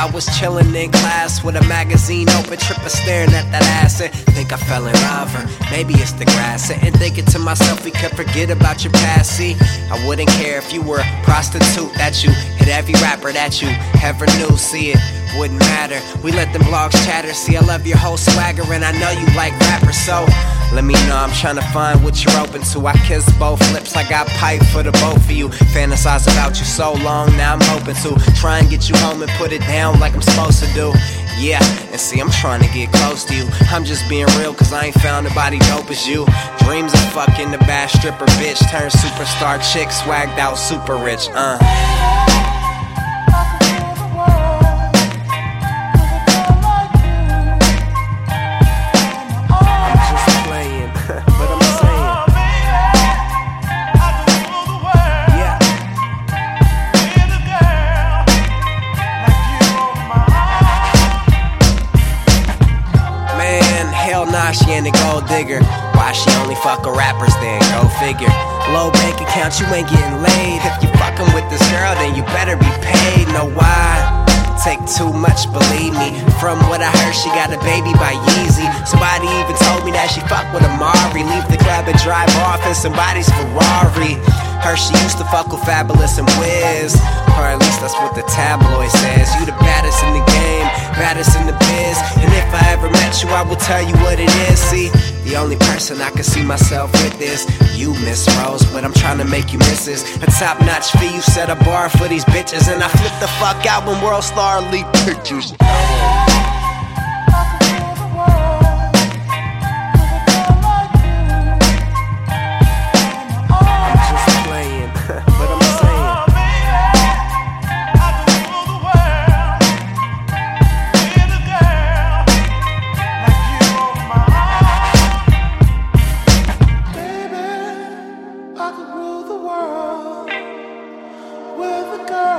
was chillin' in class with a magazine open, trippin' staring at that ass and think I fell in love, or maybe it's the grass. Sitting thinking to myself, we could forget about your past. See, I wouldn't care if you were a prostitute, that you hit every rapper that you ever knew. See, it wouldn't matter, we let them blogs chatter. See, I love your whole swagger and I know you like rappers, so let me know, I'm trying to find what you're open to. I kiss both lips, I got pipe for the both of you. Fantasize about you so long, now I'm hoping to try and get you home and put it down like I'm supposed to do. Yeah, and see, I'm trying to get close to you. I'm just being real, cause I ain't found nobody dope as you. Dreams of fucking the bad stripper bitch, turn superstar chick, swagged out super rich, She ain't a gold digger. Why she only fuck with rappers then? Go figure. Low bank account, you ain't getting laid. If you fucking with this girl, then you better be paid. Know why? Take too much, believe me. From what I heard, she got a baby by Yeezy. Somebody even told me that she fuck with Amari. Leave the club and drive off in somebody's Ferrari. Heard she used to fuck with Fabulous and Wiz, or at least that's what the tabloid says. You the baddest in the game, baddest in the biz, and if I ever met you, I will tell you what it is. See, the only person I can see myself with is you, Miss Rose, but I'm trying to make you misses. A top-notch fee, you set a bar for these bitches, and I flip the fuck out when World Star leak pictures. I could rule the world with a girl.